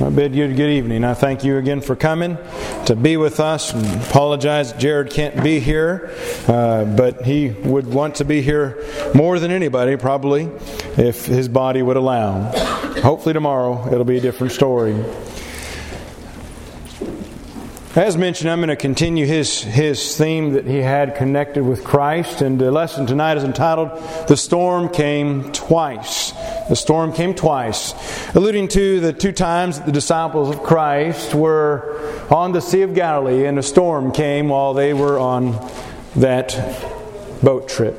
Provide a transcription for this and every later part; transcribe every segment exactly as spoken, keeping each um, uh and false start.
I bid you good evening. I thank you again for coming to be with us. And apologize, Jared can't be here, uh, but he would want to be here more than anybody, probably, if his body would allow. Hopefully tomorrow it'll be a different story. As mentioned, I'm going to continue his his theme that he had connected with Christ, and the lesson tonight is entitled, "The Storm Came Twice." The storm came twice, alluding to the two times that the disciples of Christ were on the Sea of Galilee, and a storm came while they were on that boat trip.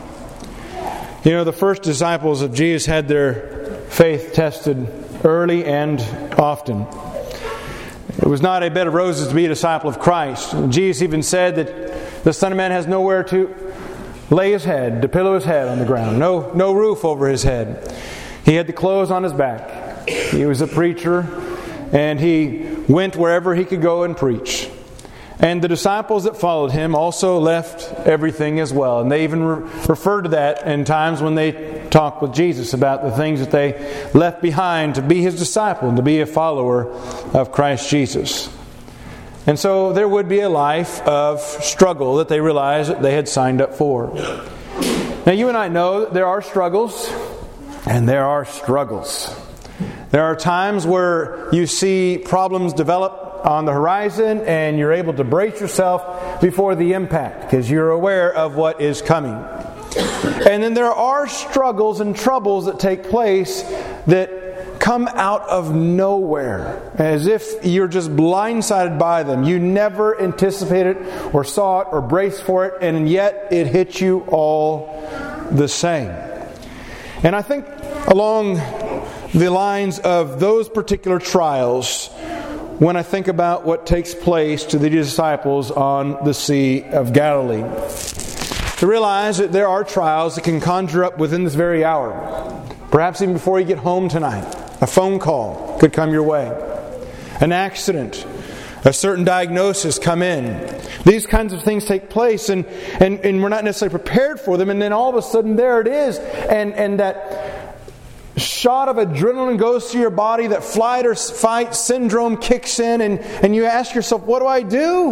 You know, the first disciples of Jesus had their faith tested early and often. It was not a bed of roses to be a disciple of Christ. Jesus even said that the Son of Man has nowhere to lay his head, to pillow his head on the ground. No, no roof over his head. He had the clothes on his back. He was a preacher, and he went wherever he could go and preach. And the disciples that followed him also left everything as well. And they even re- referred to that in times when they talked with Jesus about the things that they left behind to be his disciple and to be a follower of Christ Jesus. And so there would be a life of struggle that they realized that they had signed up for. Now you and I know that there are struggles, and there are struggles. There are times where you see problems develop on the horizon and you're able to brace yourself before the impact because you're aware of what is coming. And then there are struggles and troubles that take place that come out of nowhere, as if you're just blindsided by them. You never anticipated or saw it or braced for it, and yet it hits you all the same. And I think along the lines of those particular trials, when I think about what takes place to the disciples on the Sea of Galilee, to realize that there are trials that can conjure up within this very hour. Perhaps even before you get home tonight, a phone call could come your way. An accident, a certain diagnosis come in. These kinds of things take place, and, and, and we're not necessarily prepared for them, and then all of a sudden there it is, and, and that shot of adrenaline goes through your body, that flight or fight syndrome kicks in, and, and you ask yourself, what do I do?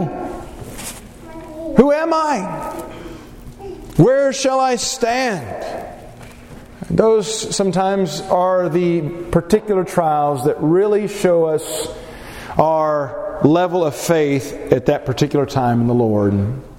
Who am I? Where shall I stand? Those sometimes are the particular trials that really show us our level of faith at that particular time in the Lord.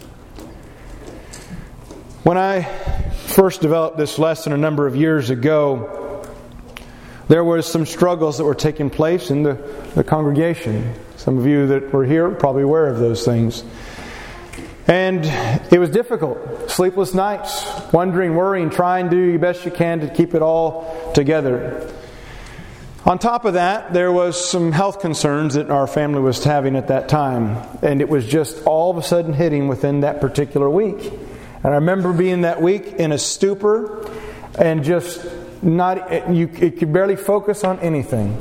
When I first developed this lesson a number of years ago, there were some struggles that were taking place in the, the congregation. Some of you that were here are probably aware of those things. And it was difficult. Sleepless nights, wondering, worrying, trying to do your best you can to keep it all together. On top of that, there was some health concerns that our family was having at that time. And it was just all of a sudden hitting within that particular week. And I remember being that week in a stupor and just not, you, you could barely focus on anything.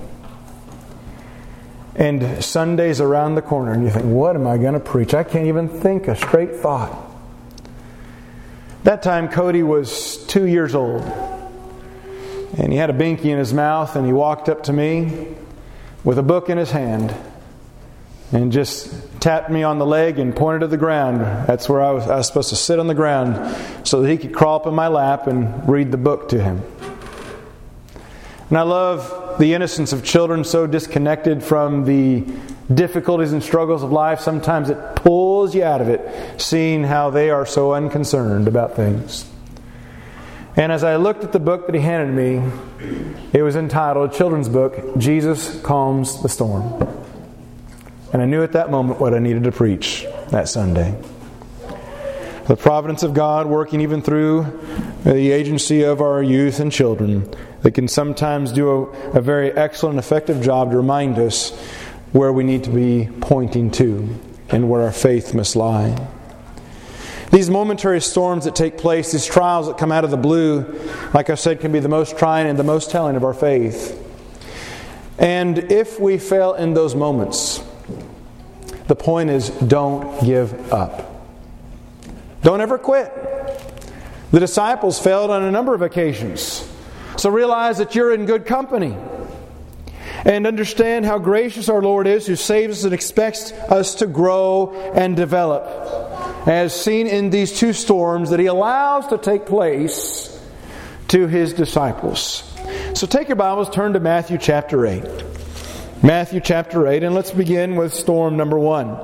And Sunday's around the corner, and you think, what am I going to preach? I can't even think a straight thought. That time, Cody was two years old. And he had a binky in his mouth, and he walked up to me with a book in his hand and just tapped me on the leg and pointed to the ground. That's where I was, I was supposed to sit on the ground so that he could crawl up in my lap and read the book to him. And I love the innocence of children, so disconnected from the difficulties and struggles of life. Sometimes it pulls you out of it, seeing how they are so unconcerned about things. And as I looked at the book that he handed me, it was entitled, a children's book, Jesus Calms the Storm. And I knew at that moment what I needed to preach that Sunday. The providence of God working even through the agency of our youth and children that can sometimes do a, a very excellent, effective job to remind us where we need to be pointing to and where our faith must lie. These momentary storms that take place, these trials that come out of the blue, like I said, can be the most trying and the most telling of our faith. And if we fail in those moments, the point is, don't give up. Don't ever quit. The disciples failed on a number of occasions. So realize that you're in good company. and understand how gracious our Lord is, who saves us and expects us to grow and develop, as seen in these two storms that He allows to take place to His disciples. So take your Bibles, turn to Matthew chapter eight. Matthew chapter eight, and let's begin with storm number one.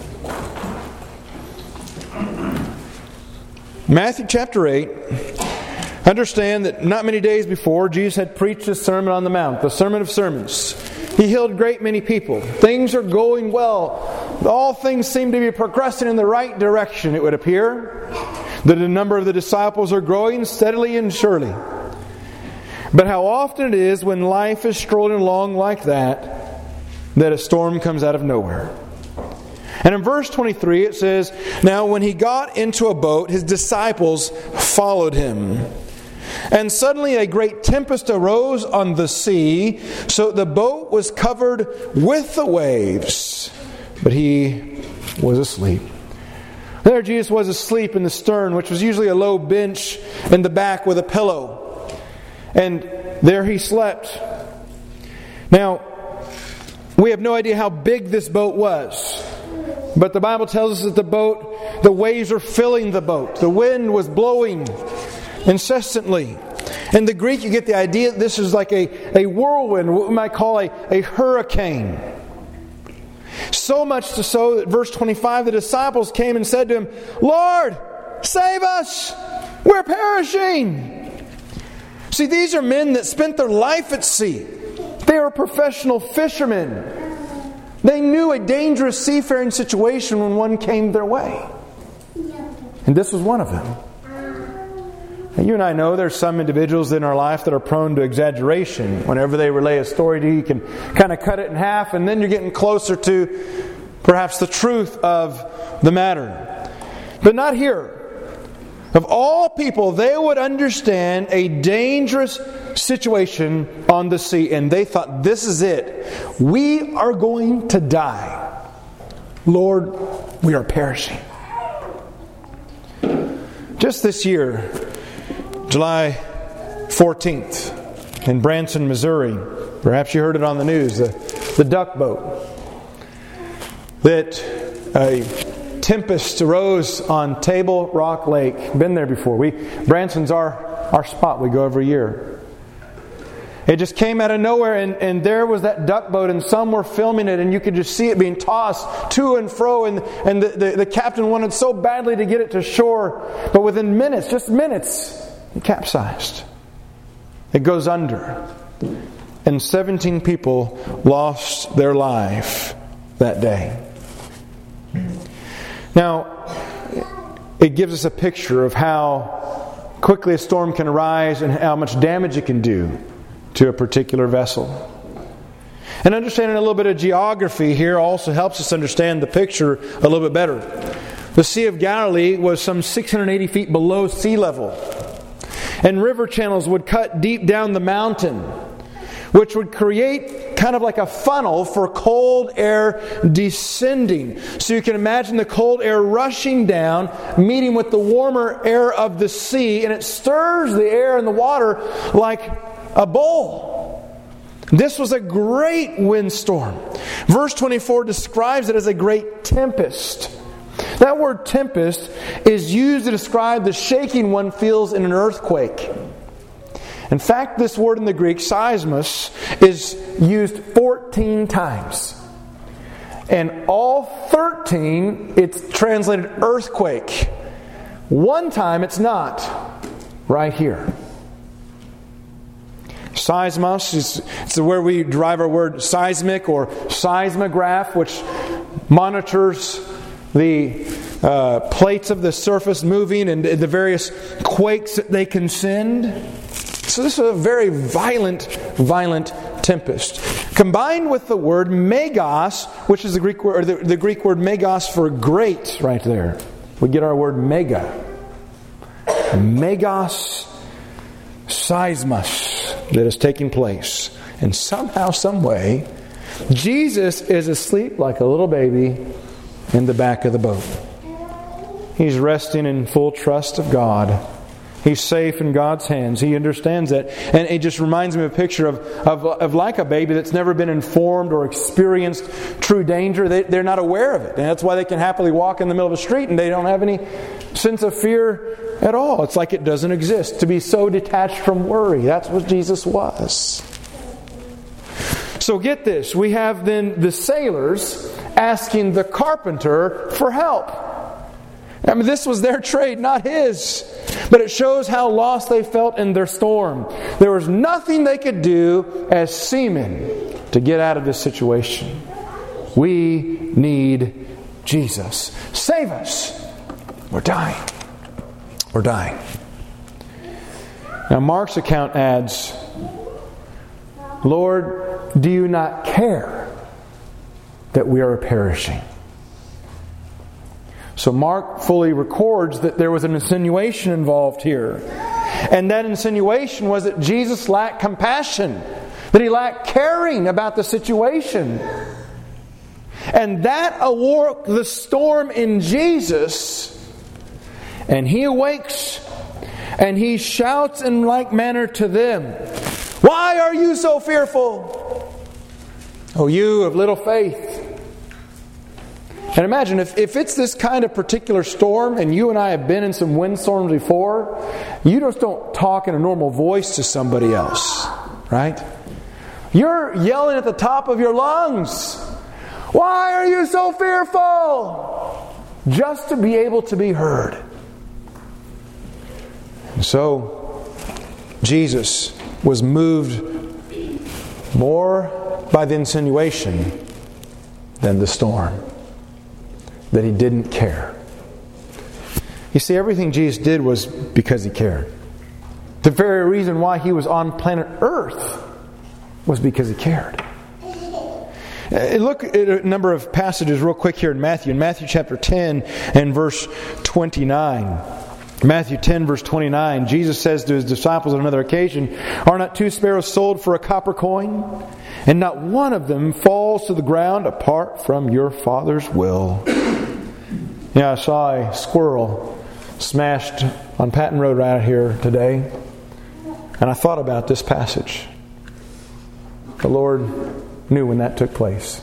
Matthew chapter eight. Understand that not many days before, Jesus had preached His Sermon on the Mount, the Sermon of Sermons. He healed a great many people. Things are going well. All things seem to be progressing in the right direction, it would appear. The number of the disciples are growing steadily and surely. But how often it is when life is strolling along like that, that a storm comes out of nowhere. And in verse twenty-three it says, "Now when He got into a boat, His disciples followed Him. And suddenly a great tempest arose on the sea, so the boat was covered with the waves. But He was asleep." There Jesus was asleep in the stern, which was usually a low bench in the back with a pillow. And there He slept. Now, we have no idea how big this boat was. But the Bible tells us that the boat, the waves were filling the boat. The wind was blowing incessantly. In the Greek, you get the idea that this is like a, a whirlwind, what we might call a, a hurricane. So much to so that verse twenty-five, the disciples came and said to Him, "Lord, save us! We're perishing!" See, these are men that spent their life at sea. They were professional fishermen. They knew a dangerous seafaring situation when one came their way. And this was one of them. And you and I know there's some individuals in our life that are prone to exaggeration. Whenever they relay a story to you, you can kind of cut it in half, and then you're getting closer to perhaps the truth of the matter. But not here. Of all people, they would understand a dangerous situation on the sea, and they thought, this is it. We are going to die. Lord, we are perishing. Just this year, July fourteenth, in Branson, Missouri, perhaps you heard it on the news, the, the duck boat, that a tempest arose on Table Rock Lake. Been there before. We Branson's our, our spot. We go every year. It just came out of nowhere, and, and there was that duck boat, and some were filming it, and you could just see it being tossed to and fro, and, and the, the, the captain wanted so badly to get it to shore, but within minutes, just minutes, it capsized. It goes under. And seventeen people lost their life that day. Now, it gives us a picture of how quickly a storm can arise and how much damage it can do to a particular vessel. And understanding a little bit of geography here also helps us understand the picture a little bit better. The Sea of Galilee was some six hundred eighty feet below sea level. And river channels would cut deep down the mountain, which would create kind of like a funnel for cold air descending. So you can imagine the cold air rushing down, meeting with the warmer air of the sea, and it stirs the air and the water like a bowl. This was a great windstorm. Verse twenty-four describes it as a great tempest. That word tempest is used to describe the shaking one feels in an earthquake. In fact, this word in the Greek, seismos, is used fourteen times. And all thirteen, it's translated earthquake. One time it's not. Right here. Seismos is it's where we derive our word seismic or seismograph, which monitors the uh, plates of the surface moving and the various quakes that they can send. So this is a very violent, violent tempest. Combined with the word megos, which is the Greek word, or the, the Greek word megos for great, right there. We get our word mega. Megos seismos that is taking place. And somehow, some way, Jesus is asleep like a little baby in the back of the boat. He's resting in full trust of God. He's safe in God's hands. He understands that. And it just reminds me of a picture of, of, of like a baby that's never been informed or experienced true danger. They, they're not aware of it. And that's why they can happily walk in the middle of the street and they don't have any sense of fear at all. It's like it doesn't exist. To be so detached from worry. That's what Jesus was. So get this. We have then the sailors asking the carpenter for help. I mean, this was their trade, not his. But it shows how lost they felt in their storm. There was nothing they could do as seamen to get out of this situation. We need Jesus. Save us. We're dying. We're dying. Now Mark's account adds, Lord, do you not care that we are perishing? So Mark fully records that there was an insinuation involved here. And that insinuation was that Jesus lacked compassion. That He lacked caring about the situation. And that awoke the storm in Jesus. And He awakes and He shouts in like manner to them, why are you so fearful? O you of little faith. And imagine if, if it's this kind of particular storm, and you and I have been in some windstorms before, you just don't talk in a normal voice to somebody else, right? You're yelling at the top of your lungs. Why are you so fearful? Just to be able to be heard. And so, Jesus was moved more by the insinuation than the storm. That He didn't care. You see, everything Jesus did was because He cared. The very reason why He was on planet Earth was because He cared. Look at a number of passages real quick here in Matthew. In Matthew chapter ten and verse twenty-nine. Matthew ten verse twenty-nine, Jesus says to His disciples on another occasion, are not two sparrows sold for a copper coin? And not one of them falls to the ground apart from your Father's will. Yeah, I saw a squirrel smashed on Patton Road right out here today. And I thought about this passage. The Lord knew when that took place.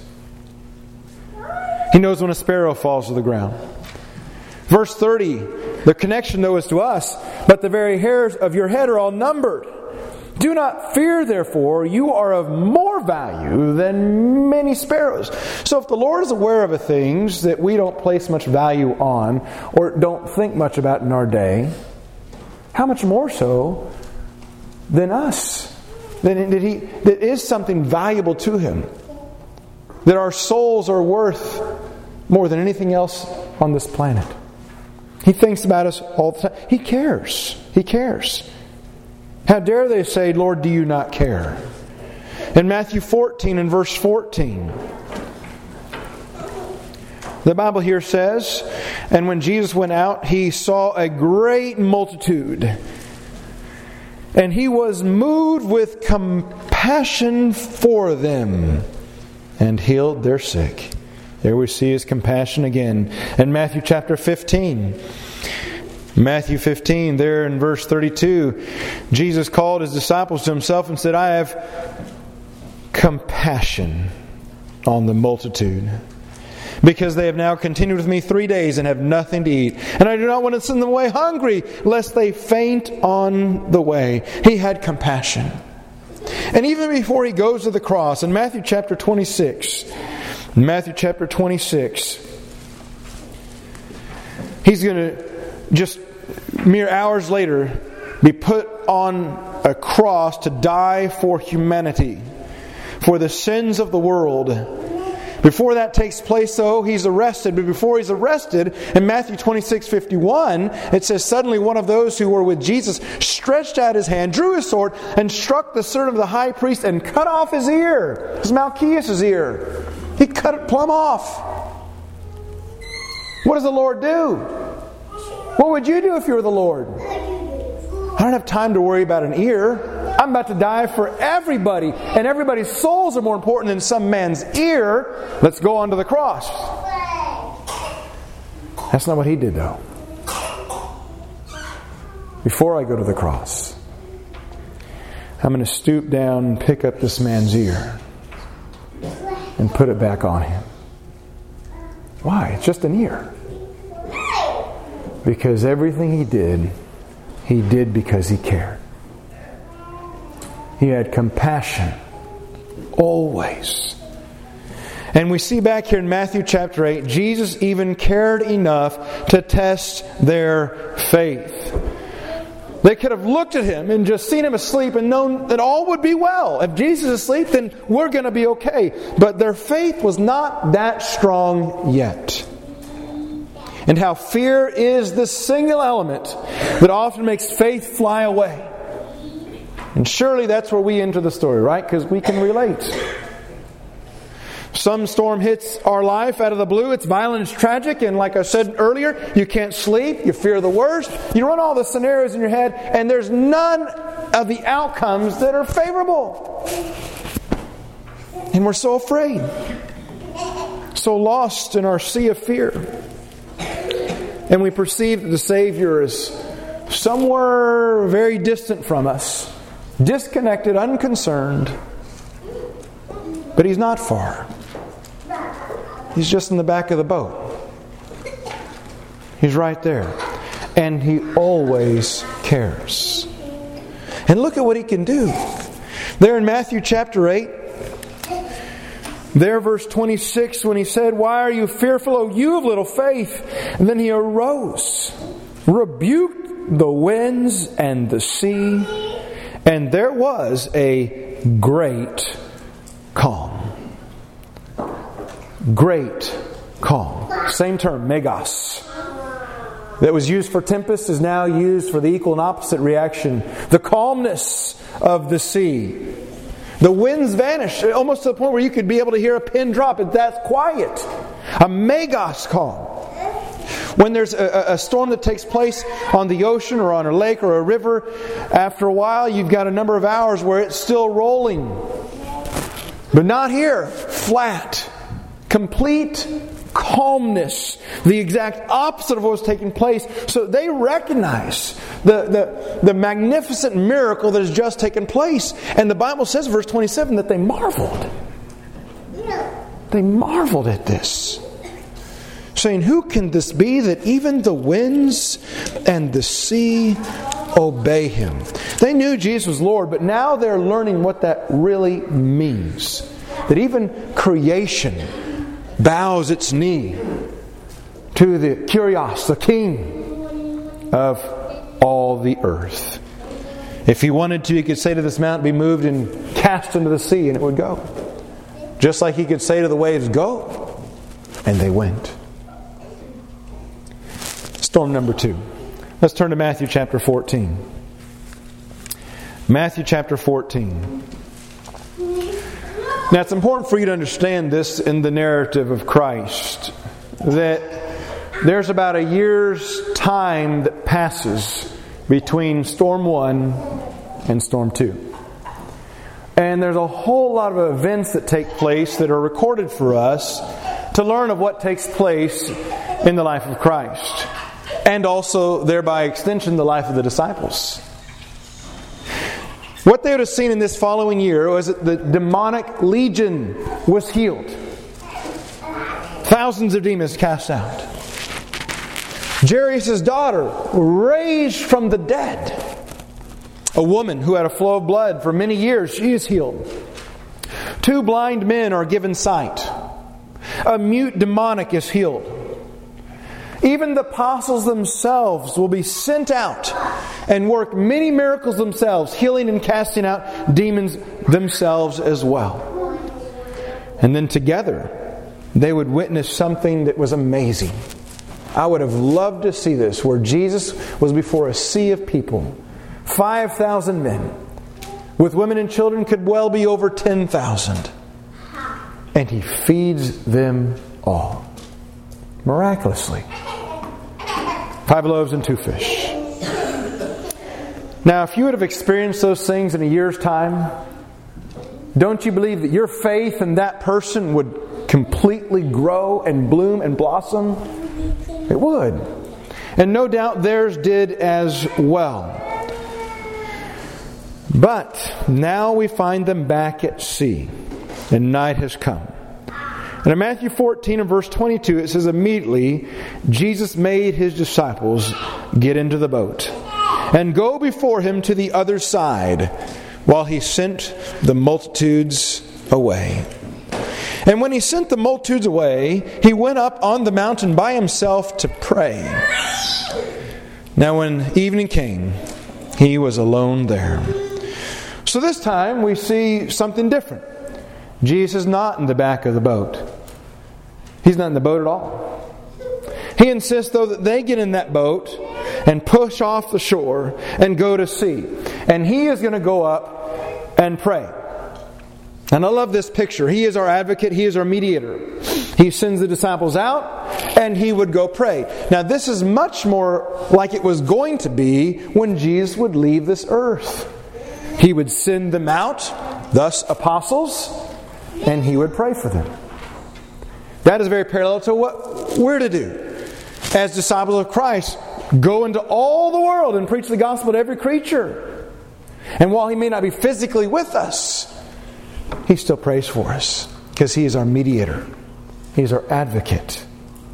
He knows when a sparrow falls to the ground. Verse thirty, the connection though is to us, but the very hairs of your head are all numbered. Do not fear, therefore, you are of more value than many sparrows. So if the Lord is aware of things that we don't place much value on or don't think much about in our day, how much more so than us? That, that, he, that is something valuable to Him. That our souls are worth more than anything else on this planet. He thinks about us all the time. He cares. He cares. How dare they say, Lord, do you not care? In Matthew fourteen and verse fourteen, the Bible here says, and when Jesus went out, He saw a great multitude. And He was moved with compassion for them and healed their sick. There we see His compassion again. In Matthew chapter fifteen, Matthew fifteen, there in verse thirty-two, Jesus called His disciples to Himself and said, I have compassion on the multitude, because they have now continued with me three days and have nothing to eat. And I do not want to send them away hungry, lest they faint on the way. He had compassion. And even before He goes to the cross, in Matthew chapter twenty-six, in Matthew chapter twenty-six, He's going to just mere hours later be put on a cross to die for humanity, for the sins of the world. Before that takes place, though, He's arrested. But before He's arrested, in Matthew twenty-six fifty-one, it says, suddenly one of those who were with Jesus stretched out his hand, drew his sword, and struck the servant of the high priest and cut off his ear. It was Malchus' ear. He cut it plumb off. What does the Lord do? What would you do if you were the Lord? I don't have time to worry about an ear. I'm about to die for everybody. And everybody's souls are more important than some man's ear. Let's go on to the cross. That's not what He did, though. before I go to the cross, I'm going to stoop down and pick up this man's ear and put it back on him. Why? It's just an ear. Because everything he did, he did because he cared. He had compassion always. And we see back here in Matthew chapter eight, Jesus even cared enough to test their faith. They could have looked at him and just seen him asleep and known that all would be well. If Jesus is asleep, then we're going to be okay. But their faith was not that strong yet. And how fear is the single element that often makes faith fly away. And surely that's where we enter the story, right? Because we can relate. Some storm hits our life out of the blue. It's violent, it's tragic, and like I said earlier, you can't sleep, you fear the worst. You run all the scenarios in your head, and there's none of the outcomes that are favorable. And we're so afraid. So lost in our sea of fear. And we perceive that the Savior is somewhere very distant from us, disconnected, unconcerned. But He's not far. He's just in the back of the boat. He's right there. And He always cares. And look at what He can do. There in Matthew chapter eight, there verse twenty-six, when He said, "Why are you fearful, O you of little faith?" And then He arose, rebuked the winds and the sea, and there was a great calm. Great calm. Same term, megas. That was used for tempest is now used for the equal and opposite reaction. The calmness of the sea. The winds vanished, almost to the point where you could be able to hear a pin drop. That's quiet. A megas calm. When there's a, a storm that takes place on the ocean or on a lake or a river, after a while you've got a number of hours where it's still rolling. But not here. Flat. Complete calmness. The exact opposite of what was taking place. So they recognize the, the, the magnificent miracle that has just taken place. And the Bible says, verse twenty-seven, that they marveled. They marveled at this. Saying, who can this be that even the winds and the sea obey Him? They knew Jesus was Lord, but now they're learning what that really means. That even creation bows its knee to the Kyrios, the King of all the earth. If He wanted to, He could say to this mountain, be moved and cast into the sea, and it would go. Just like He could say to the waves, go, and they went. Storm number two. Let's turn to Matthew chapter fourteen. Matthew chapter fourteen. Now it's important for you to understand this in the narrative of Christ. That there's about a year's time that passes between storm one and storm two. And there's a whole lot of events that take place that are recorded for us to learn of what takes place in the life of Christ. And also, thereby extension, the life of the disciples. What they would have seen in this following year was that the demonic legion was healed. Thousands of demons cast out. Jairus' daughter raised from the dead. A woman who had a flow of blood for many years, she is healed. Two blind men are given sight. A mute demonic is healed. Even the apostles themselves will be sent out and work many miracles themselves, healing and casting out demons themselves as well. And then together, they would witness something that was amazing. I would have loved to see this, where Jesus was before a sea of people. five thousand men. With women and children could well be over ten thousand. And He feeds them all. Miraculously. Five loaves and two fish. Now, if you would have experienced those things in a year's time, don't you believe that your faith in that person would completely grow and bloom and blossom? It would. And no doubt theirs did as well. But now we find them back at sea, and night has come. And in Matthew fourteen and verse twenty-two, it says, immediately Jesus made His disciples get into the boat and go before Him to the other side, while He sent the multitudes away. And when He sent the multitudes away, He went up on the mountain by Himself to pray. Now when evening came, He was alone there. So this time we see something different. Jesus is not in the back of the boat. He's not in the boat at all. He insists, though, that they get in that boat and push off the shore and go to sea. And He is going to go up and pray. And I love this picture. He is our advocate. He is our mediator. He sends the disciples out and He would go pray. Now this is much more like it was going to be when Jesus would leave this earth. He would send them out, thus apostles, and He would pray for them. That is very parallel to what we're to do as disciples of Christ. Go into all the world and preach the gospel to every creature. And while He may not be physically with us, He still prays for us because He is our mediator. He is our advocate.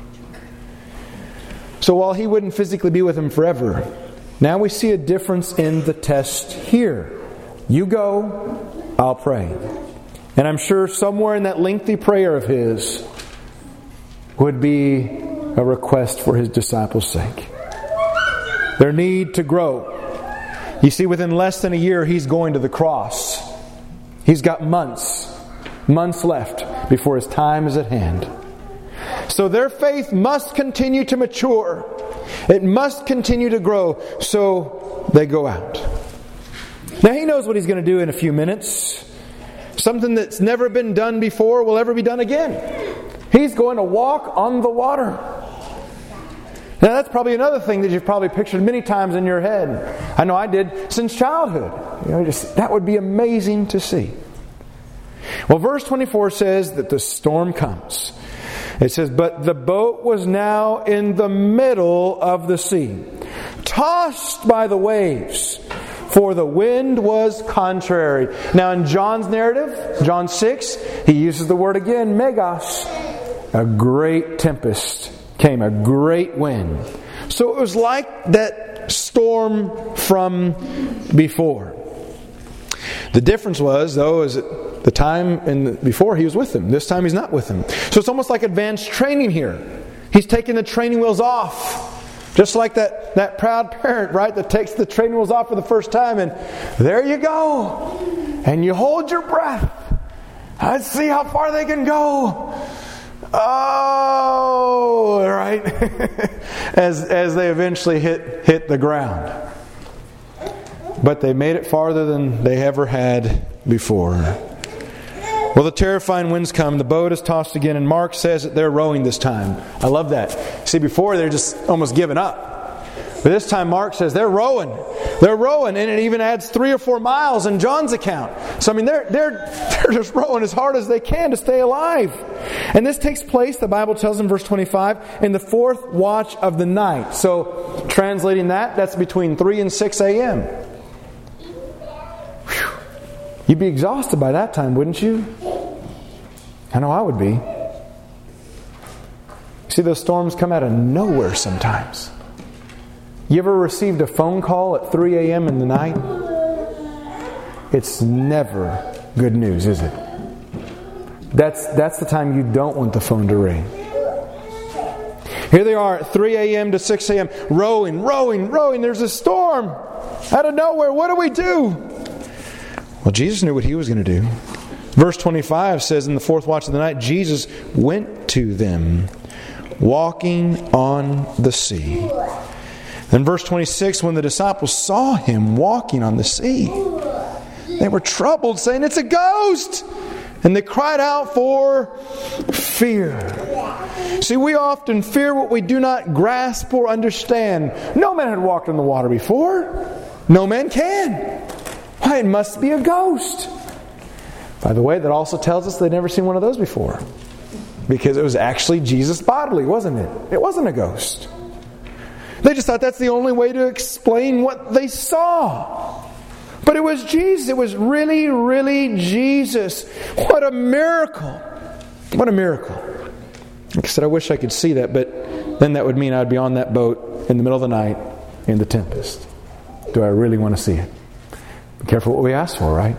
So while He wouldn't physically be with them forever, now we see a difference in the test here. You go, I'll pray. And I'm sure somewhere in that lengthy prayer of His would be a request for His disciples' sake. Their need to grow. You see, within less than a year, He's going to the cross. He's got months, months left before His time is at hand. So their faith must continue to mature. It must continue to grow. So they go out. Now He knows what He's going to do in a few minutes. Something that's never been done before will ever be done again. He's going to walk on the water. Now that's probably another thing that you've probably pictured many times in your head. I know I did since childhood. You know, just that would be amazing to see. Well, verse twenty-four says that the storm comes. It says, but the boat was now in the middle of the sea, tossed by the waves, for the wind was contrary. Now in John's narrative, John six, he uses the word again, megas. A great tempest came, a great wind. So it was like that storm from before. The difference was, though, is that the time in the, before He was with them. This time He's not with them. So it's almost like advanced training here. He's taking the training wheels off. Just like that, that proud parent, right, that takes the training wheels off for the first time and there you go. And you hold your breath. Let's see how far they can go. Oh, right. as as they eventually hit hit the ground. But they made it farther than they ever had before. Well, the terrifying winds come, the boat is tossed again, and Mark says that they're rowing this time. I love that. See, before they're just almost giving up. But this time Mark says they're rowing. They're rowing, and it even adds three or four miles in John's account. So I mean, they're they're they're just rowing as hard as they can to stay alive. And this takes place, the Bible tells in verse twenty-five, in the fourth watch of the night. So translating that, that's between three and six a.m. Whew. You'd be exhausted by that time, wouldn't you? I know I would be. See, those storms come out of nowhere sometimes. You ever received a phone call at three a.m. in the night? It's never good news, is it? That's that's the time you don't want the phone to ring. Here they are at three a.m. to six a.m. rowing, rowing, rowing. There's a storm out of nowhere. What do we do? Well, Jesus knew what He was going to do. Verse twenty-five says, in the fourth watch of the night, Jesus went to them, walking on the sea. In verse twenty-six, when the disciples saw Him walking on the sea, they were troubled, saying, it's a ghost! And they cried out for fear. See, we often fear what we do not grasp or understand. No man had walked on the water before. No man can. Why, it must be a ghost. By the way, that also tells us they'd never seen one of those before. Because it was actually Jesus bodily, wasn't it? It wasn't a ghost. They They just thought that's the only way to explain what they saw. But it was Jesus. It was really, really Jesus. What a miracle. What a miracle. Like I said, I wish I could see that, but then that would mean I'd be on that boat in the middle of the night in the tempest. Do I really want to see it? Be careful what we ask for, right?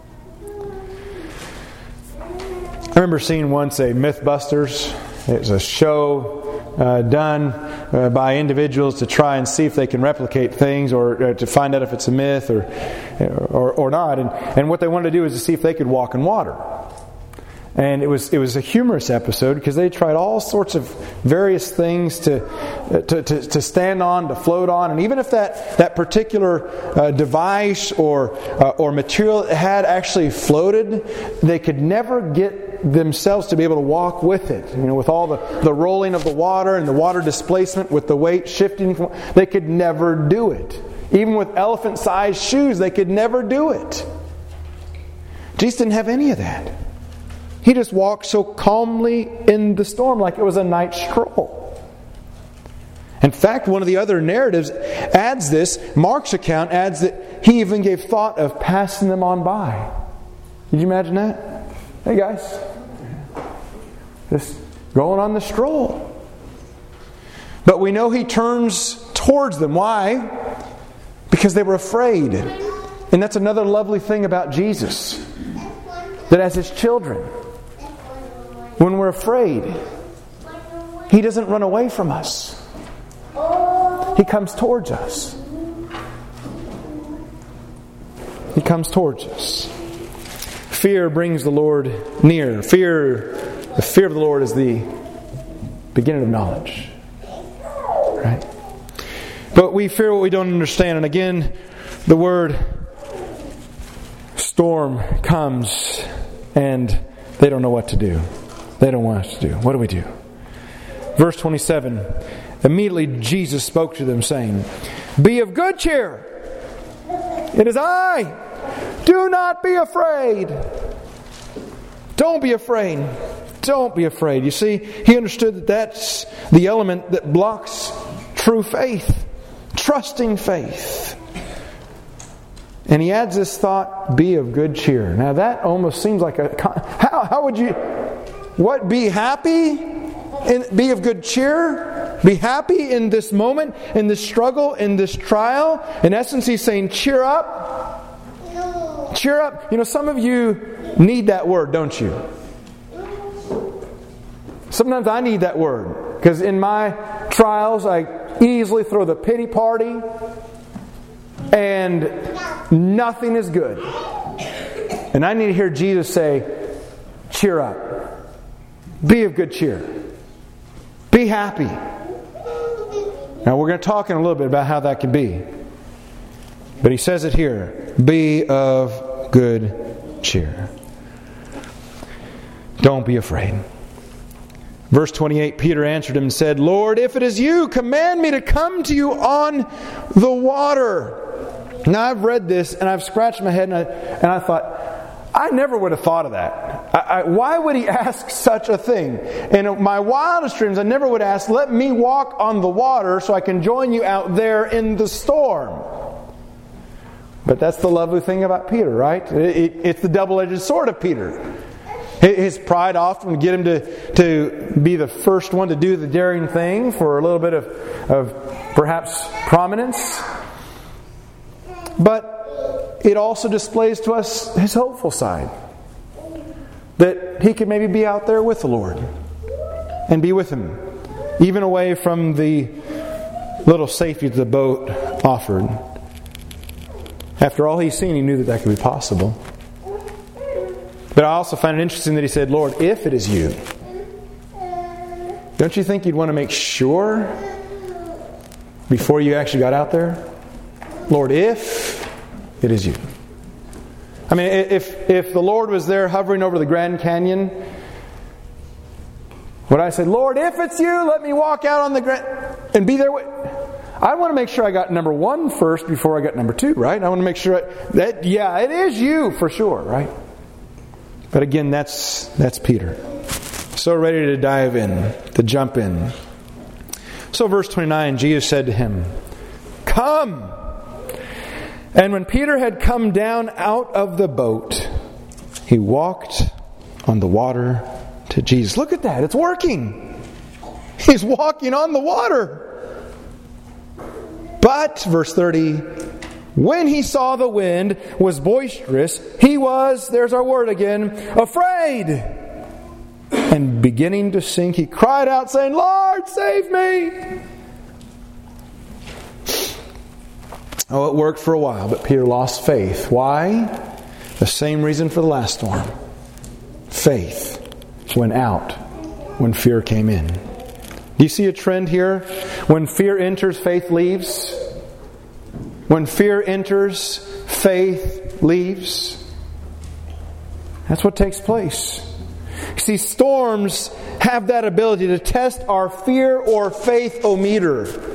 I remember seeing once a Mythbusters. It was a show uh, done uh, by individuals to try and see if they can replicate things, or uh, to find out if it's a myth or or, or not. And, and what they wanted to do was to see if they could walk in water. And it was it was a humorous episode because they tried all sorts of various things to to, to, to stand on, to float on, and even if that that particular uh, device or uh, or material had actually floated, they could never get themselves to be able to walk with it. You know, with all the, the rolling of the water and the water displacement with the weight shifting, from, they could never do it. Even with elephant-sized shoes, they could never do it. Jesus didn't have any of that. He just walked so calmly in the storm like it was a night stroll. In fact, one of the other narratives adds this, Mark's account adds that he even gave thought of passing them on by. Did you imagine that? Hey guys, just going on the stroll. But we know he turns towards them. Why? Because they were afraid. And that's another lovely thing about Jesus. That as His children, when we're afraid, He doesn't run away from us. He comes towards us. He comes towards us. Fear brings the Lord near. Fear, the fear of the Lord is the beginning of knowledge. Right? But we fear what we don't understand. And again, the word storm comes and they don't know what to do. They don't want us to do. What do we do? Verse twenty-seven. Immediately Jesus spoke to them, saying, "Be of good cheer. It is I. Do not be afraid." Don't be afraid. Don't be afraid. You see, he understood that that's the element that blocks true faith. Trusting faith. And he adds this thought, be of good cheer. Now that almost seems like a... How, how would you... What? Be happy? And be of good cheer? Be happy in this moment, in this struggle, in this trial? In essence, he's saying, cheer up. Cheer up. You know, some of you need that word, don't you? Sometimes I need that word. Because in my trials, I easily throw the pity party. And nothing is good. And I need to hear Jesus say, cheer up. Be of good cheer. Be happy. Now we're going to talk in a little bit about how that can be. But he says it here. Be of good cheer. Don't be afraid. Verse twenty-eight, Peter answered him and said, "Lord, if it is you, command me to come to you on the water." Now I've read this and I've scratched my head and I, and I thought, I never would have thought of that. I, I, why would he ask such a thing? In my wildest dreams, I never would ask, let me walk on the water so I can join you out there in the storm. But that's the lovely thing about Peter, right? It, it, it's the double-edged sword of Peter. His pride often would get him to, to be the first one to do the daring thing for a little bit of, of perhaps prominence. But it also displays to us his hopeful side. That he could maybe be out there with the Lord and be with Him, even away from the little safety that the boat offered. After all he's seen, he knew that that could be possible. But I also find it interesting that he said, Lord, if it is you. Don't you think you'd want to make sure before you actually got out there? Lord, if it is you. I mean, if if the Lord was there hovering over the Grand Canyon, would I say, Lord, if it's you, let me walk out on the Grand and be there with... I want to make sure I got number one first before I got number two, right? I want to make sure I, that, yeah, it is you for sure, right? But again, that's that's Peter. So ready to dive in, to jump in. So verse twenty-nine, Jesus said to him, "Come." And when Peter had come down out of the boat, he walked on the water to Jesus. Look at that. It's working. He's walking on the water. But, verse thirty, when he saw the wind was boisterous, he was, there's our word again, afraid. And beginning to sink, he cried out, saying, "Lord, save me!" Oh, it worked for a while, but Peter lost faith. Why? The same reason for the last storm. Faith went out when fear came in. Do you see a trend here? When fear enters, faith leaves. When fear enters, faith leaves. That's what takes place. See, storms have that ability to test our fear or faith-o-meter.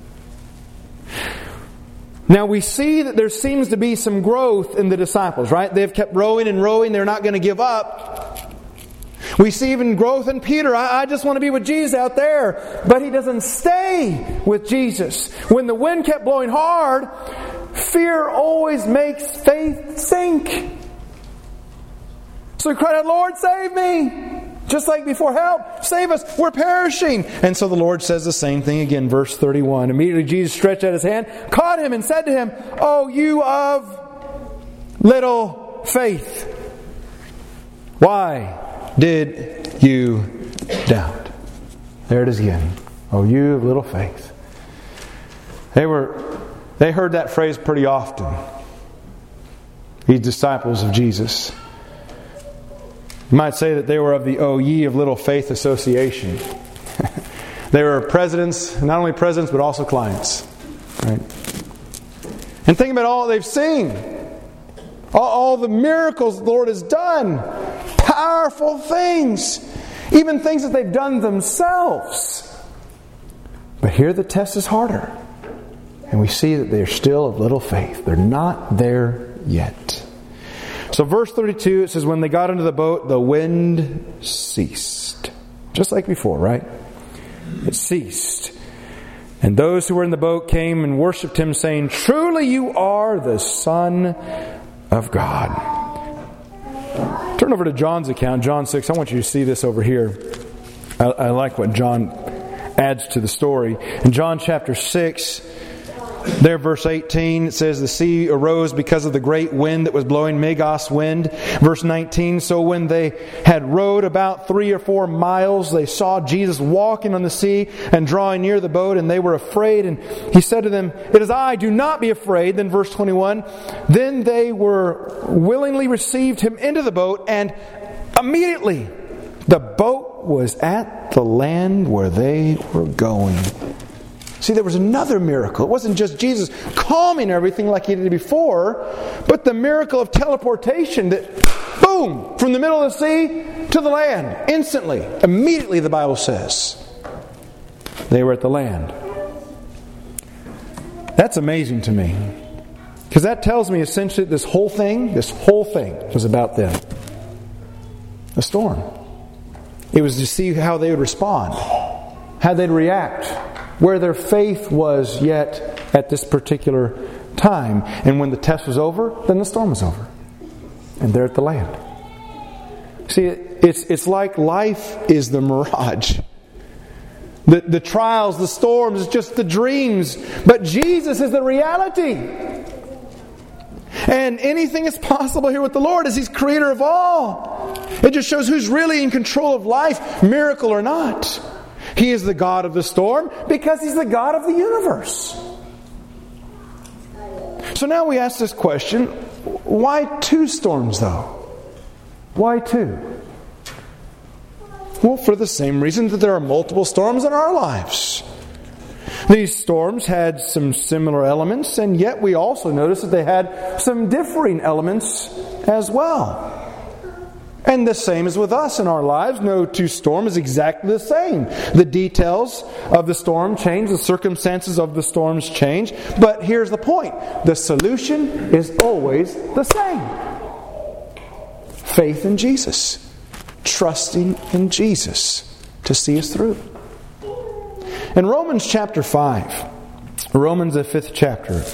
Now we see that there seems to be some growth in the disciples, right? They've kept rowing and rowing. They're not going to give up. We see even growth in Peter. I, I just want to be with Jesus out there. But he doesn't stay with Jesus. When the wind kept blowing hard, fear always makes faith sink. So he cried out, "Lord, save me!" Just like before, "Help! Save us! We're perishing!" And so the Lord says the same thing again, verse thirty-one. Immediately Jesus stretched out his hand, caught him, and said to him, "Oh, you of little faith, why did you doubt?" There it is again. "Oh, you of little faith." They were, they heard that phrase pretty often. These disciples of Jesus. You might say that they were of the "O ye of little faith" association. They were presidents, not only presidents, but also clients. Right? And think about all they've seen. All, all the miracles the Lord has done. Powerful things. Even things that they've done themselves. But here the test is harder. And we see that they're still of little faith. They're not there yet. So verse thirty-two, it says, when they got into the boat, the wind ceased. Just like before, right? It ceased. And those who were in the boat came and worshipped him, saying, "Truly you are the Son of God." Turn over to John's account, John six. I want you to see this over here. I, I like what John adds to the story. In John chapter six, there, verse eighteen, it says, the sea arose because of the great wind that was blowing, Megos wind. Verse nineteen, so when they had rowed about three or four miles, they saw Jesus walking on the sea and drawing near the boat, and they were afraid. And he said to them, "It is I, do not be afraid." Then verse twenty-one, then they were willingly received him into the boat, and immediately the boat was at the land where they were going. See, there was another miracle. It wasn't just Jesus calming everything like he did before, but the miracle of teleportation that, boom, from the middle of the sea to the land. Instantly, immediately, the Bible says. They were at the land. That's amazing to me. Because that tells me essentially this whole thing, this whole thing was about them. A storm. It was to see how they would respond. How they'd react. Where their faith was yet at this particular time. And when the test was over, then the storm was over. And they're at the land. See, it's it's like life is the mirage. The, the trials, the storms, it's just the dreams. But Jesus is the reality. And anything is possible here with the Lord as He's creator of all. It just shows who's really in control of life, miracle or not. He is the God of the storm because He's the God of the universe. So now we ask this question, why two storms though? Why two? Well, for the same reason that there are multiple storms in our lives. These storms had some similar elements, and yet we also notice that they had some differing elements as well. And the same is with us in our lives. No two storms is exactly the same. The details of the storm change. The circumstances of the storms change. But here's the point. The solution is always the same. Faith in Jesus. Trusting in Jesus to see us through. In Romans chapter five, Romans the fifth chapter.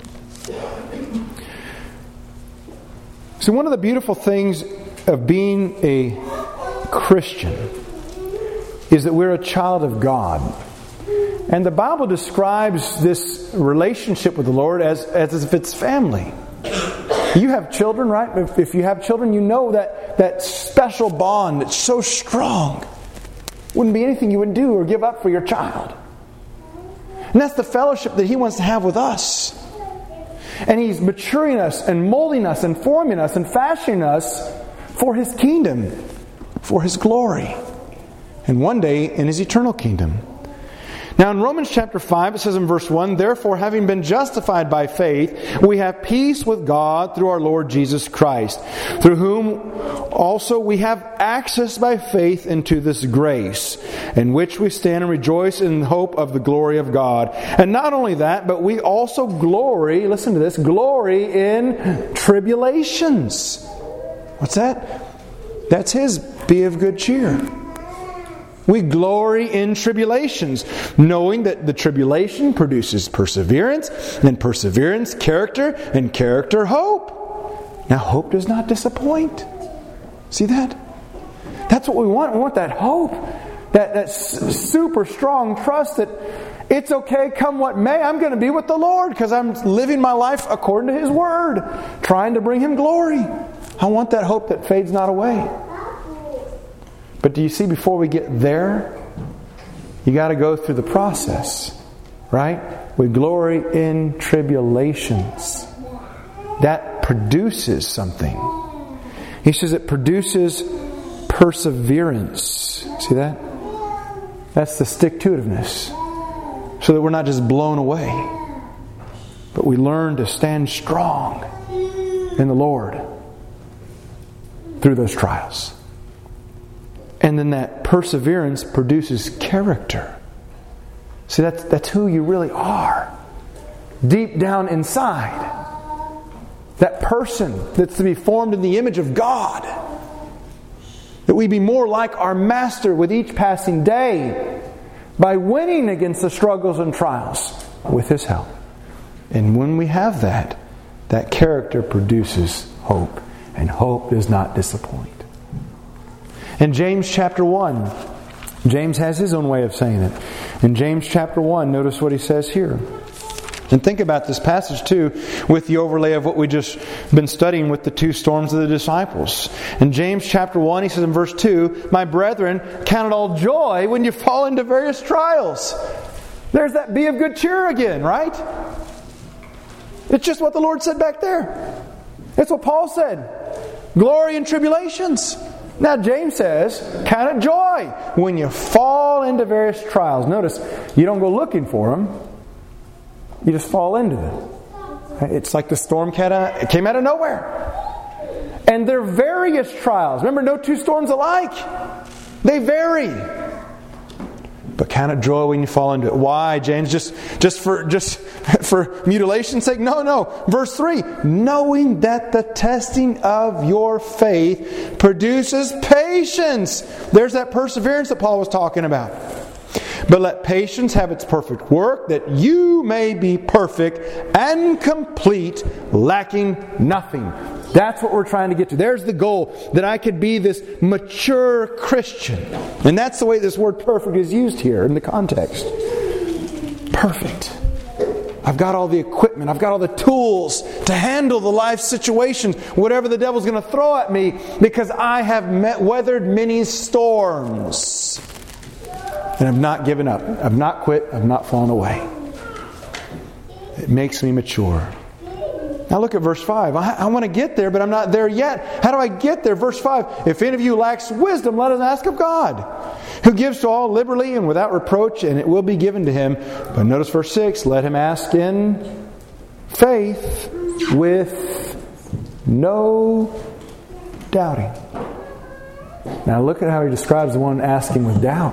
See, one of the beautiful things of being a Christian is that we're a child of God. And the Bible describes this relationship with the Lord as, as if it's family. You have children, right? If, if you have children, you know that, that special bond that's so strong. Wouldn't be anything you would do or give up for your child. And that's the fellowship that He wants to have with us. And He's maturing us and molding us and forming us and fashioning us for His kingdom, for His glory. And one day in His eternal kingdom. Now in Romans chapter five, it says in verse one, "Therefore, having been justified by faith, we have peace with God through our Lord Jesus Christ, through whom also we have access by faith into this grace, in which we stand and rejoice in hope of the glory of God. And not only that, but we also glory," listen to this, "glory in tribulations." What's that? That's His "be of good cheer." We glory in tribulations, knowing that the tribulation produces perseverance, and perseverance, character, and character, hope. Now, hope does not disappoint. See that? That's what we want. We want that hope, that, that super strong trust that it's okay, come what may, I'm going to be with the Lord because I'm living my life according to His Word, trying to bring Him glory. I want that hope that fades not away. But do you see, before we get there, you got to go through the process, right? We glory in tribulations. That produces something. He says it produces perseverance. See that? That's the stick-to-itiveness. So that we're not just blown away, but we learn to stand strong in the Lord through those trials. And then that perseverance produces character. See, that's, that's who you really are. Deep down inside. That person that's to be formed in the image of God. That we be more like our Master with each passing day by winning against the struggles and trials with His help. And when we have that, that character produces hope. And hope does not disappoint. In James chapter one, James has his own way of saying it. In James chapter one, notice what he says here. And think about this passage too, with the overlay of what we just been studying with the two storms of the disciples. In James chapter one, he says in verse two, "My brethren, count it all joy when you fall into various trials." There's that "be of good cheer" again, right? It's just what the Lord said back there. It's what Paul said. Glory in tribulations. Now James says, count it joy when you fall into various trials. Notice, you don't go looking for them. You just fall into them. It's like the storm came out of nowhere. And they're various trials. Remember, no two storms alike. They vary. But count it joy when you fall into it. Why, James? Just, just for just for mutilation's sake? No, no. Verse three. "Knowing that the testing of your faith produces patience." There's that perseverance that Paul was talking about. "But let patience have its perfect work, that you may be perfect and complete, lacking nothing." That's what we're trying to get to. There's the goal, that I could be this mature Christian. And that's the way this word "perfect" is used here in the context. Perfect. I've got all the equipment. I've got all the tools to handle the life situations, whatever the devil's going to throw at me, because I have met, weathered many storms. And I've not given up. I've not quit. I've not fallen away. It makes me mature. Now look at verse five. I, I want to get there, but I'm not there yet. How do I get there? Verse five. "If any of you lacks wisdom, let him ask of God, who gives to all liberally and without reproach, and it will be given to him." But notice verse six. "Let him ask in faith with no doubting." Now look at how he describes the one asking with doubt.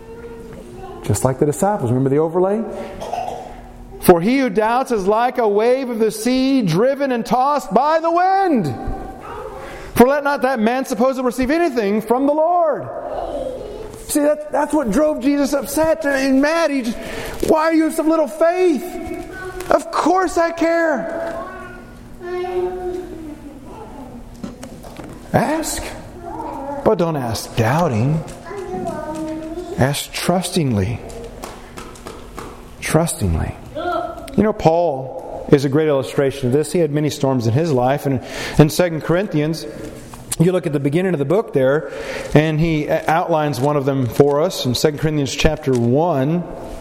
Just like the disciples. Remember the overlay? "For he who doubts is like a wave of the sea, driven and tossed by the wind. For let not that man suppose to receive anything from the Lord." See, that, that's what drove Jesus upset and mad. He just, why do you have so little faith? Of course I care. Ask. But don't ask doubting. Ask trustingly. Trustingly. You know, Paul is a great illustration of this. He had many storms in his life. And in Second Corinthians, you look at the beginning of the book there, and he outlines one of them for us in Second Corinthians chapter one.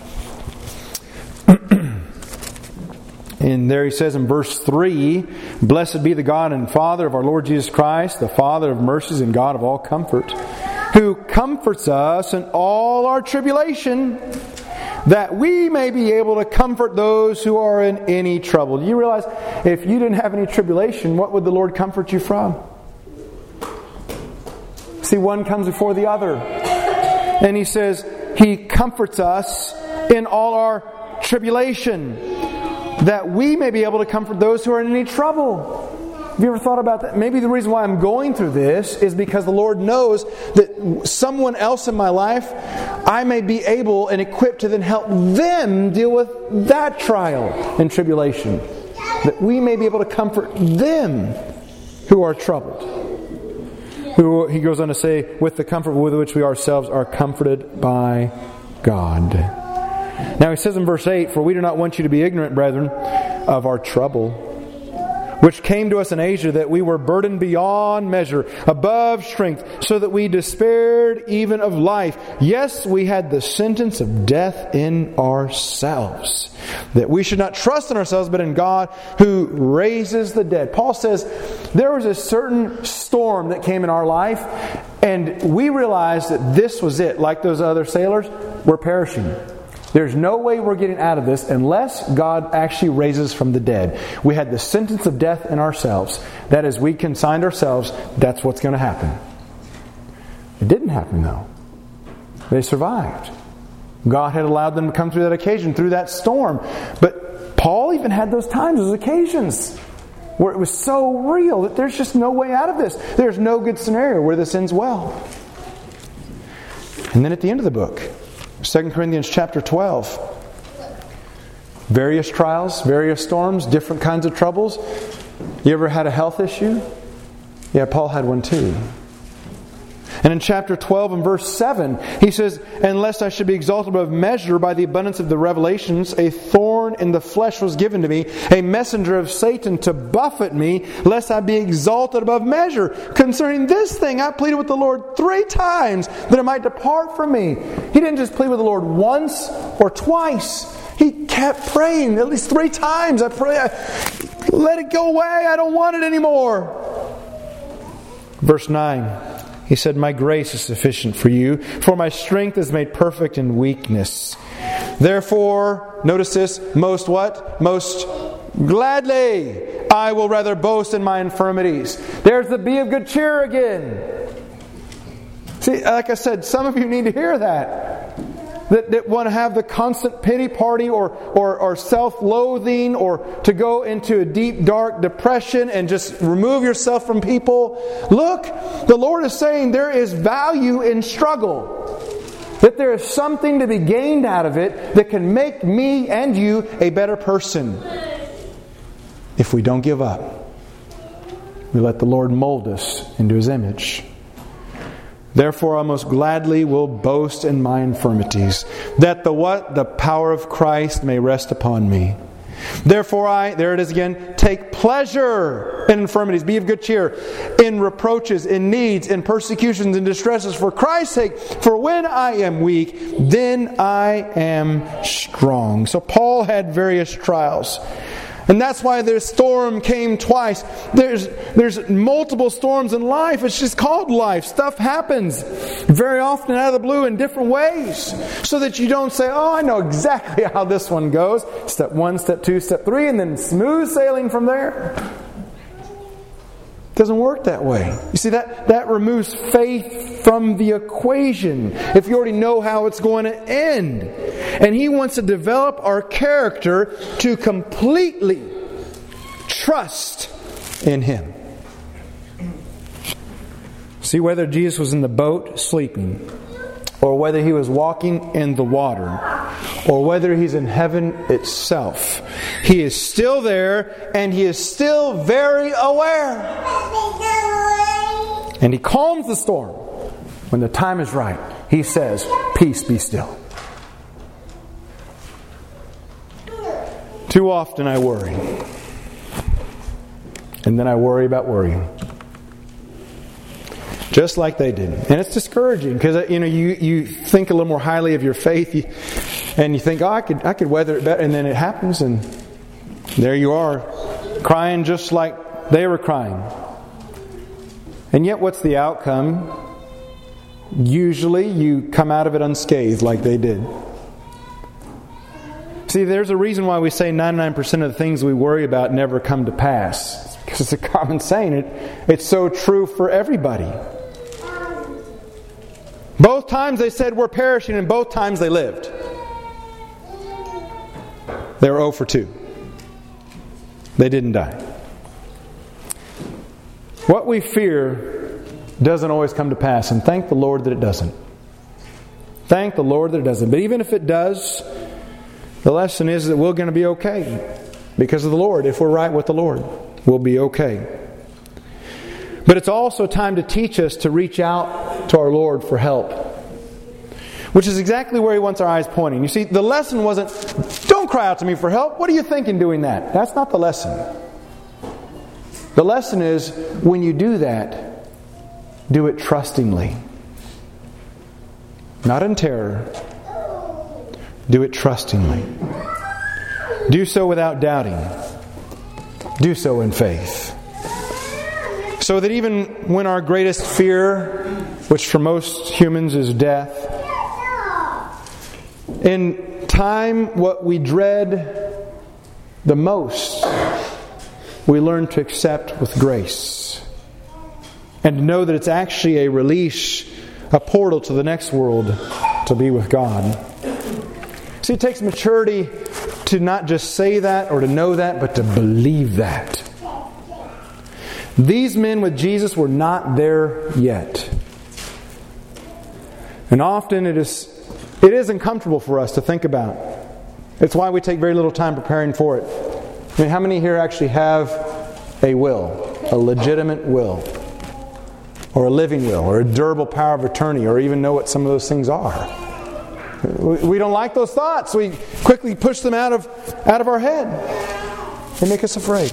And there he says in verse three, "Blessed be the God and Father of our Lord Jesus Christ, the Father of mercies and God of all comfort, who comforts us in all our tribulation, that we may be able to comfort those who are in any trouble." Do you realize if you didn't have any tribulation, what would the Lord comfort you from? See, one comes before the other. And he says, He comforts us in all our tribulation, that we may be able to comfort those who are in any trouble. Have you ever thought about that? Maybe the reason why I'm going through this is because the Lord knows that someone else in my life, I may be able and equipped to then help them deal with that trial and tribulation. That we may be able to comfort them who are troubled. Who, he goes on to say, with the comfort with which we ourselves are comforted by God. Now he says in verse eight, "For we do not want you to be ignorant, brethren, of our trouble, which came to us in Asia, that we were burdened beyond measure, above strength, so that we despaired even of life. Yes, we had the sentence of death in ourselves, that we should not trust in ourselves, but in God who raises the dead." Paul says there was a certain storm that came in our life, and we realized that this was it. Like those other sailors, we're perishing. There's no way we're getting out of this unless God actually raises from the dead. We had the sentence of death in ourselves. That is, we consigned ourselves, that's what's going to happen. It didn't happen though. They survived. God had allowed them to come through that occasion, through that storm. But Paul even had those times, those occasions, where it was so real that there's just no way out of this. There's no good scenario where this ends well. And then at the end of the book, Second Corinthians chapter twelve. Various trials, various storms, different kinds of troubles. You ever had a health issue? Yeah, Paul had one too. And in chapter twelve and verse seven, he says, "And lest I should be exalted above measure by the abundance of the revelations, a thorn in the flesh was given to me, a messenger of Satan to buffet me, lest I be exalted above measure. Concerning this thing, I pleaded with the Lord three times that it might depart from me." He didn't just plead with the Lord once or twice. He kept praying at least three times. I pray, let it go away. I don't want it anymore. Verse nine. He said, "My grace is sufficient for you, for my strength is made perfect in weakness. Therefore," notice this, "most what? Most gladly I will rather boast in my infirmities." There's the be of good cheer again. See, like I said, some of you need to hear that. That, that want to have the constant pity party or, or, or self-loathing or to go into a deep, dark depression and just remove yourself from people. Look, the Lord is saying there is value in struggle. That there is something to be gained out of it that can make me and you a better person. If we don't give up, we let the Lord mold us into His image. "Therefore I most gladly will boast in my infirmities, that the what? The power of Christ may rest upon me. Therefore I," there it is again, "take pleasure in infirmities, be of good cheer, in reproaches, in needs, in persecutions, in distresses, for Christ's sake. For when I am weak, then I am strong." So Paul had various trials. And that's why the storm came twice. There's there's multiple storms in life. It's just called life. Stuff happens very often out of the blue in different ways. So that you don't say, "Oh, I know exactly how this one goes. Step one, step two, step three, and then smooth sailing from there." It doesn't work that way. You see, that, that removes faith from the equation if you already know how it's going to end. And He wants to develop our character to completely trust in Him. See, whether Jesus was in the boat sleeping or whether He was walking in the water, or whether He's in heaven itself, He is still there, and He is still very aware. And He calms the storm. When the time is right, He says, "Peace, be still." Too often I worry. And then I worry about worrying. Just like they did. And it's discouraging because you know you, you think a little more highly of your faith you, and you think, oh, I could I could weather it better, and then it happens and there you are, crying just like they were crying. And yet what's the outcome? Usually you come out of it unscathed like they did. See, there's a reason why we say ninety-nine percent of the things we worry about never come to pass. Because it's a common saying. It, it's so true for everybody. Both times they said we're perishing, and both times they lived. They were zero for two. They didn't die. What we fear doesn't always come to pass, and thank the Lord that it doesn't. Thank the Lord that it doesn't. But even if it does, the lesson is that we're going to be okay because of the Lord. If we're right with the Lord, we'll be okay. But it's also time to teach us to reach out to our Lord for help, which is exactly where He wants our eyes pointing. You see, the lesson wasn't, don't cry out to me for help. What are you thinking doing that? That's not the lesson. The lesson is, when you do that, do it trustingly. Not in terror. Do it trustingly. Do so without doubting. Do so in faith. So that even when our greatest fear, which for most humans is death, in time what we dread the most, we learn to accept with grace. And to know that it's actually a release, a portal to the next world, to be with God. See, it takes maturity to not just say that or to know that, but to believe that. These men with Jesus were not there yet. And often it is it is uncomfortable for us to think about. It's why we take very little time preparing for it. I mean, how many here actually have a will, a legitimate will, or a living will, or a durable power of attorney, or even know what some of those things are? We don't like those thoughts. We quickly push them out of out of our head. They make us afraid.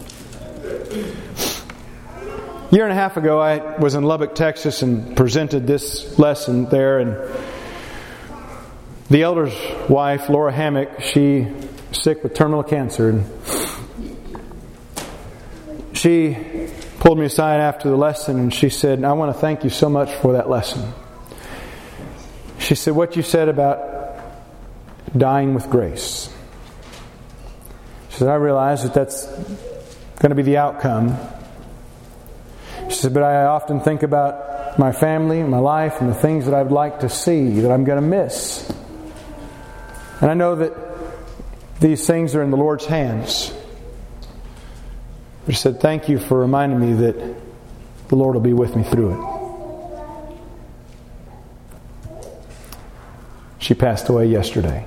A year and a half ago, I was in Lubbock, Texas, and presented this lesson there. And the elder's wife, Laura Hammock, she sick with terminal cancer. And she pulled me aside after the lesson, and she said, "I want to thank you so much for that lesson." She said, "What you said about dying with grace." She said, "I realize that that's going to be the outcome." She said, "But I often think about my family, my life, and the things that I'd like to see that I'm going to miss. And I know that these things are in the Lord's hands." She said, "Thank you for reminding me that the Lord will be with me through it." She passed away yesterday.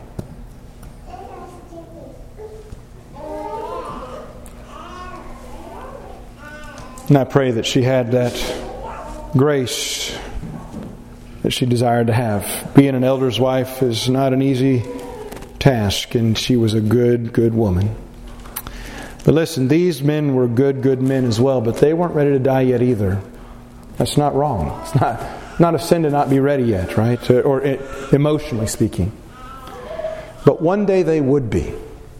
And I pray that she had that grace that she desired to have. Being an elder's wife is not an easy task, and she was a good, good woman. But listen, these men were good, good men as well, but they weren't ready to die yet either. That's not wrong. It's not, not a sin to not be ready yet, right? Or emotionally speaking. But one day they would be.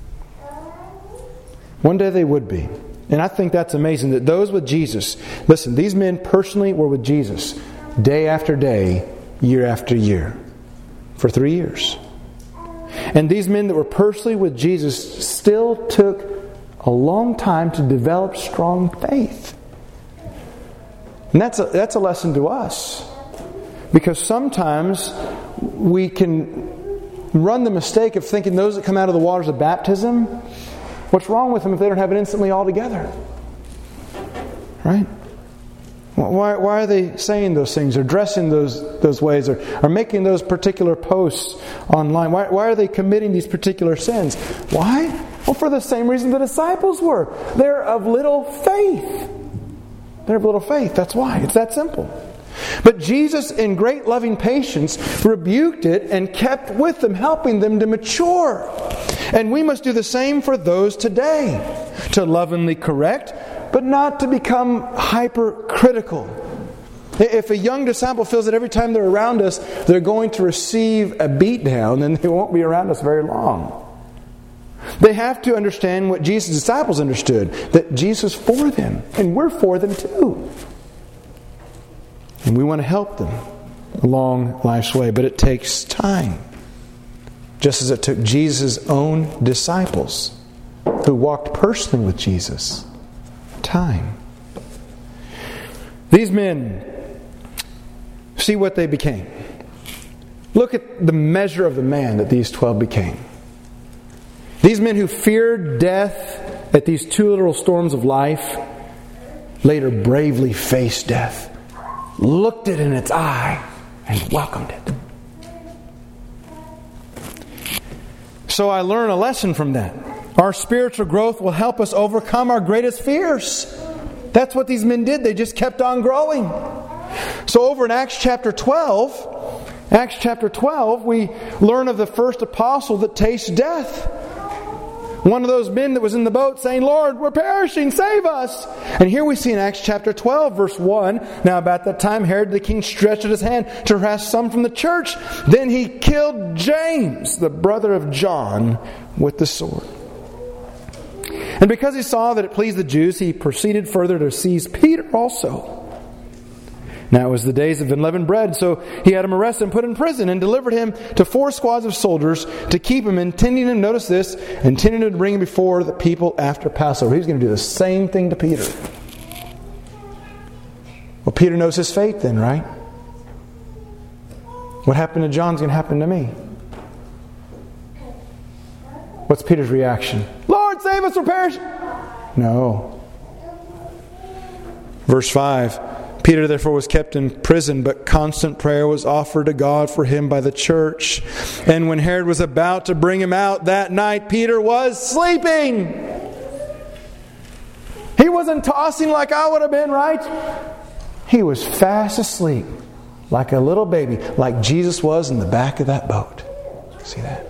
One day they would be. And I think that's amazing that those with Jesus, listen, these men personally were with Jesus day after day, year after year, for three years. And these men that were personally with Jesus still took a long time to develop strong faith. And that's a, that's a lesson to us. Because sometimes we can run the mistake of thinking those that come out of the waters of baptism, what's wrong with them if they don't have it instantly all together? Right? Why, why are they saying those things or dressing those those ways or, or making those particular posts online? Why, why are they committing these particular sins? Why? Well, for the same reason the disciples were. They're of little faith. They're of little faith. That's why. It's that simple. But Jesus, in great loving patience, rebuked it and kept with them, helping them to mature. And we must do the same for those today. To lovingly correct, but not to become hypercritical. If a young disciple feels that every time they're around us, they're going to receive a beatdown, then they won't be around us very long. They have to understand what Jesus' disciples understood, that Jesus is for them, and we're for them too. And we want to help them along life's way, but it takes time. Just as it took Jesus' own disciples, who walked personally with Jesus, time. These men, see what they became. Look at the measure of the man that these twelve became. These men who feared death at these two literal storms of life, later bravely faced death, looked it in its eye, and welcomed it. So I learn a lesson from that. Our spiritual growth will help us overcome our greatest fears. That's what these men did. They just kept on growing. So over in Acts chapter twelve, Acts chapter twelve, we learn of the first apostle that tastes death. One of those men that was in the boat saying, "Lord, we're perishing, save us." And here we see in Acts chapter twelve, verse one, "Now about that time Herod the king stretched out his hand to harass some from the church. Then he killed James, the brother of John, with the sword. And because he saw that it pleased the Jews, he proceeded further to seize Peter also. Now it was the days of unleavened bread, so he had him arrested and put in prison and delivered him to four squads of soldiers to keep him, intending him, notice this, intending to bring him before the people after Passover." He's going to do the same thing to Peter. Well, Peter knows his fate then, right? What happened to John's going to happen to me. What's Peter's reaction? "Lord, save us, we're perishing." No. Verse five. "Peter therefore was kept in prison, but constant prayer was offered to God for him by the church. And when Herod was about to bring him out that night, Peter was sleeping." He wasn't tossing like I would have been, right? He was fast asleep, like a little baby, like Jesus was in the back of that boat. See that?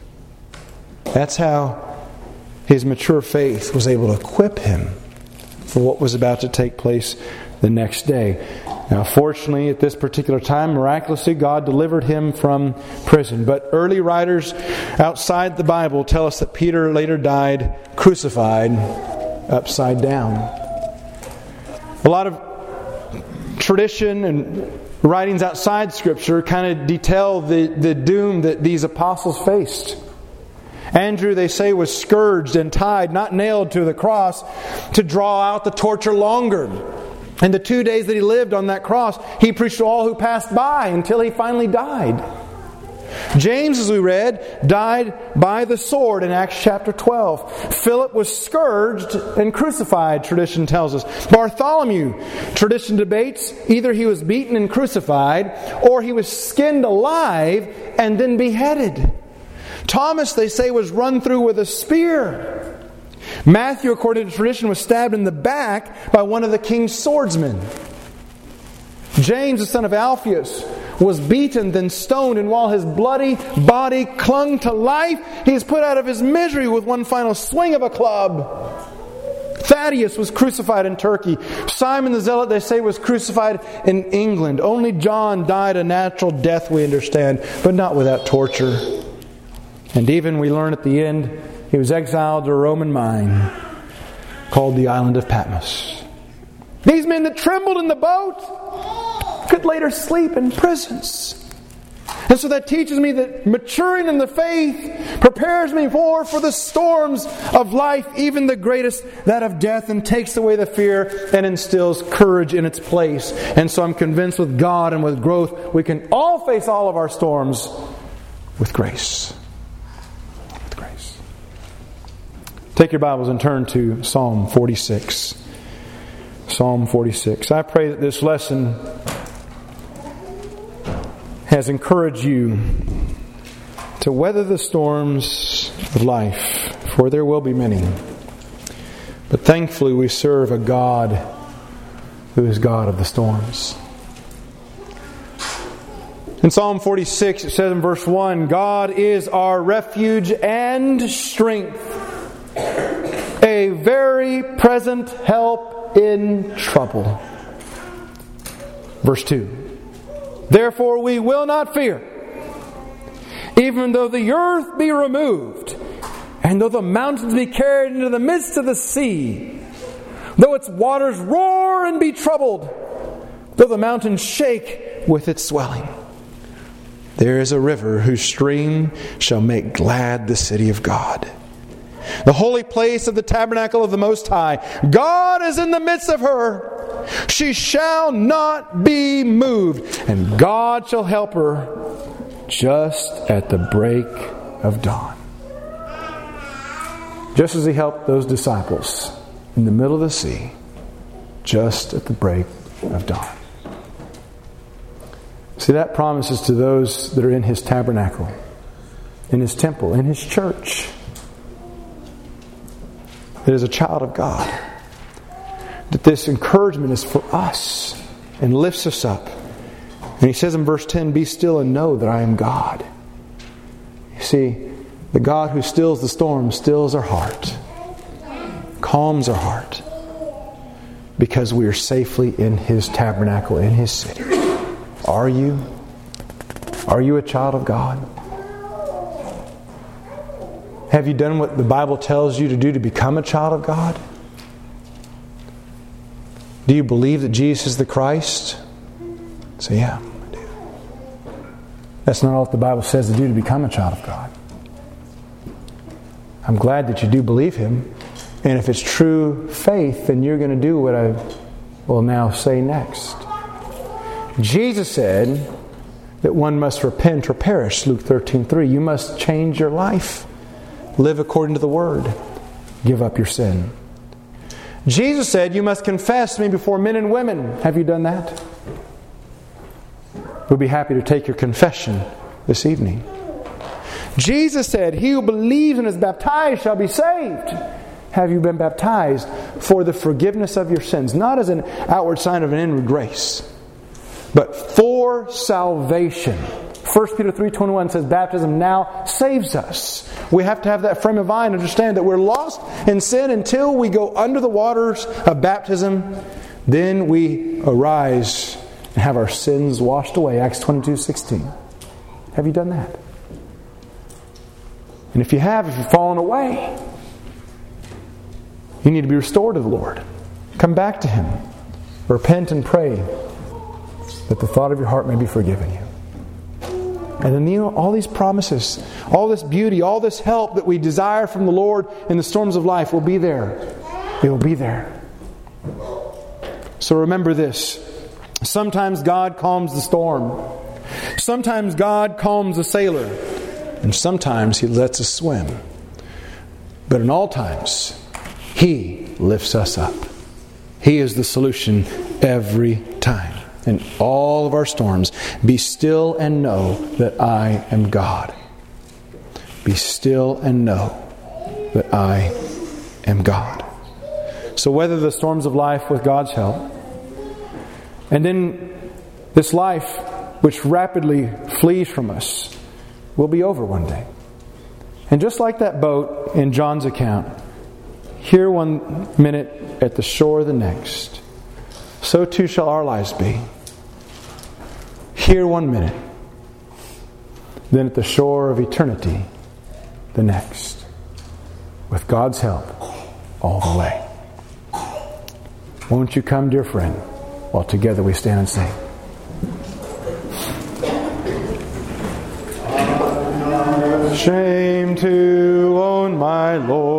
That's how his mature faith was able to equip him for what was about to take place the next day. Now, fortunately, at this particular time, miraculously, God delivered him from prison. But early writers outside the Bible tell us that Peter later died crucified upside down. A lot of tradition and writings outside Scripture kind of detail the, the doom that these apostles faced. Andrew, they say, was scourged and tied, not nailed to the cross, to draw out the torture longer. And the two days that he lived on that cross, he preached to all who passed by until he finally died. James, as we read, died by the sword in Acts chapter twelve. Philip was scourged and crucified, tradition tells us. Bartholomew, tradition debates, either he was beaten and crucified, or he was skinned alive and then beheaded. Thomas, they say, was run through with a spear. Matthew, according to tradition, was stabbed in the back by one of the king's swordsmen. James, the son of Alphaeus, was beaten, then stoned, and while his bloody body clung to life, he is put out of his misery with one final swing of a club. Thaddeus was crucified in Turkey. Simon the Zealot, they say, was crucified in England. Only John died a natural death, we understand, but not without torture. And even we learn at the end, he was exiled to a Roman mine called the island of Patmos. These men that trembled in the boat could later sleep in prisons. And so that teaches me that maturing in the faith prepares me more for the storms of life, even the greatest, that of death, and takes away the fear and instills courage in its place. And so I'm convinced with God and with growth, we can all face all of our storms with grace. With grace. Take your Bibles and turn to Psalm forty-six. Psalm forty-six. I pray that this lesson has encouraged you to weather the storms of life, for there will be many. But thankfully we serve a God who is God of the storms. In Psalm forty-six, it says in verse one, God is our refuge and strength, a very present help in trouble. Verse two, therefore we will not fear, even though the earth be removed, and though the mountains be carried into the midst of the sea, though its waters roar and be troubled, though the mountains shake with its swelling. There is a river whose stream shall make glad the city of God, the holy place of the tabernacle of the Most High. God is in the midst of her. She shall not be moved, and God shall help her just at the break of dawn. Just as He helped those disciples in the middle of the sea, just at the break of dawn. See, that promises to those that are in His tabernacle, in His temple, in His church, that as a child of God, that this encouragement is for us and lifts us up. And He says in verse ten, be still and know that I am God. You see, the God who stills the storm stills our heart, calms our heart, because we are safely in His tabernacle, in His city. Are you? Are you a child of God? Have you done what the Bible tells you to do to become a child of God? Do you believe that Jesus is the Christ? Say, yeah, I do. That's not all that the Bible says to do to become a child of God. I'm glad that you do believe Him. And if it's true faith, then you're going to do what I will now say next. Jesus said that one must repent or perish, Luke thirteen three. You must change your life. Live according to the Word. Give up your sin. Jesus said you must confess me before men and women. Have you done that? We'll be happy to take your confession this evening. Jesus said, he who believes and is baptized shall be saved. Have you been baptized for the forgiveness of your sins? Not as an outward sign of an inward grace, but for salvation. First Peter three twenty-one says baptism now saves us. We have to have that frame of mind and understand that we're lost in sin until we go under the waters of baptism. Then we arise and have our sins washed away. Acts twenty-two sixteen. Have you done that? And if you have, if you've fallen away, you need to be restored to the Lord. Come back to Him. Repent and pray that the thought of your heart may be forgiven you. And then, you know, all these promises, all this beauty, all this help that we desire from the Lord in the storms of life will be there. It will be there. So remember this. Sometimes God calms the storm. Sometimes God calms the sailor. And sometimes He lets us swim. But in all times, He lifts us up. He is the solution every time. In all of our storms, be still and know that I am God. Be still and know that I am God. So weather the storms of life with God's help. And then this life, which rapidly flees from us, will be over one day. And just like that boat in John's account, here one minute, at the shore the next, so too shall our lives be. Here one minute, then at the shore of eternity the next, with God's help all the way. Won't you come, dear friend, while together we stand and sing. Shame to own my Lord.